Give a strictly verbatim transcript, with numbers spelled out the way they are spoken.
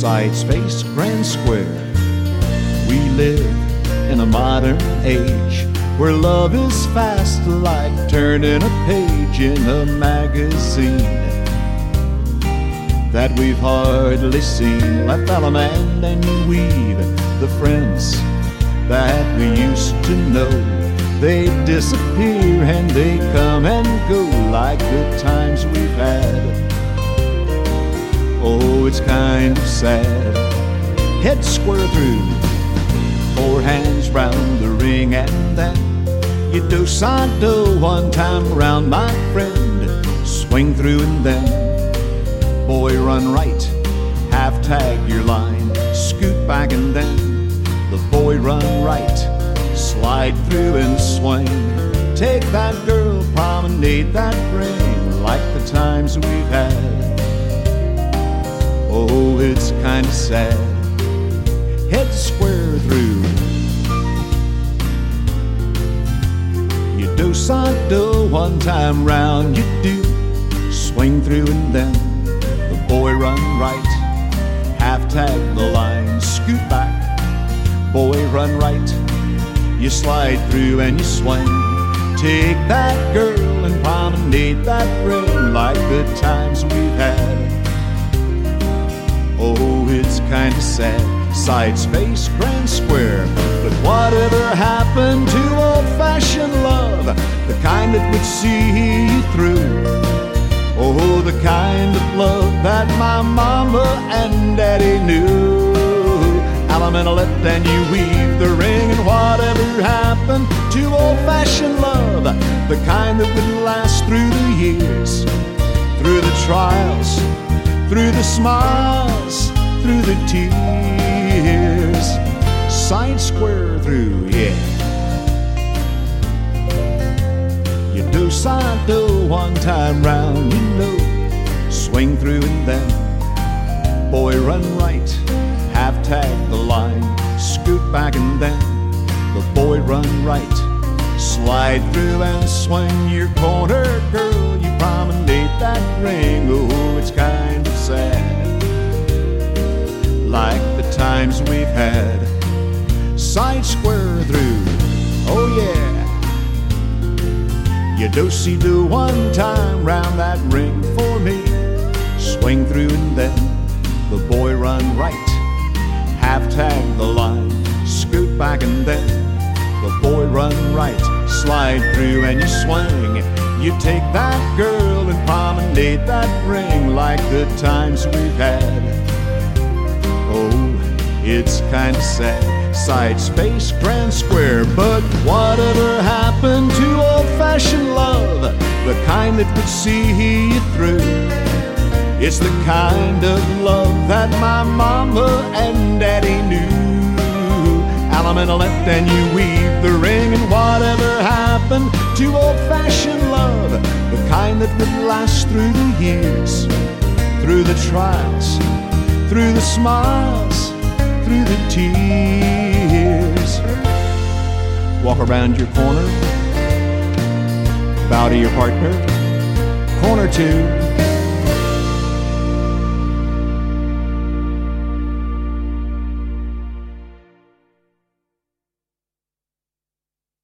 Side Space Grand Square. We live in a modern age where love is fast like turning a page in a magazine that we've hardly seen. Let fella man and you weave the friends that we used to know. They disappear and they come and go like good times we've had. Oh, it's kind of sad. Head square through, four hands round the ring, and then you do Santo one time around, my friend. Swing through and then, boy, run right, half tag your line. Scoot back and then, the boy run right, slide through and swing. Take that girl, promenade that ring like the times we've had. Oh, it's kind of sad. Head square through, you do Santo one time round, you do swing through and then the boy run right, half tag the line. Scoot back, boy run right, you slide through and you swing. Take that girl and promenade that ring like good times we've had. Oh, it's kinda sad. Side Space Grand Square. But whatever happened to old-fashioned love, the kind that would see you through? Oh, the kind of love that my mama and daddy knew. Aluminum and you weave the ring. And whatever happened to old-fashioned love, the kind that would last through the years, through the trials, through the smiles, through the tears. Side square through, yeah. You do Santo one time round, you know. Swing through and then, boy run right, half tag the line. Scoot back and then, the boy run right, slide through and swing your corner, girl. You promenade that ring. Oh, it's kind of sad, like the times we've had. Side square through, oh yeah. You do-see-do one time round that ring for me. Swing through and then the boy run right, half tag the line. Scoot back and then the boy run right, slide through and you swing. You take that girl and promenade that ring like good times we've had. Oh, it's kinda sad. Side Space Grand Square. But whatever happened to old-fashioned love, the kind that would see you through? It's the kind of love that my mama and daddy knew. Aluminum and you weave the ring. And whatever happened to old-fashioned love, the kind that would last through the years, through the trials, through the smiles, through the tears. Walk around your corner, bow to your partner, corner two.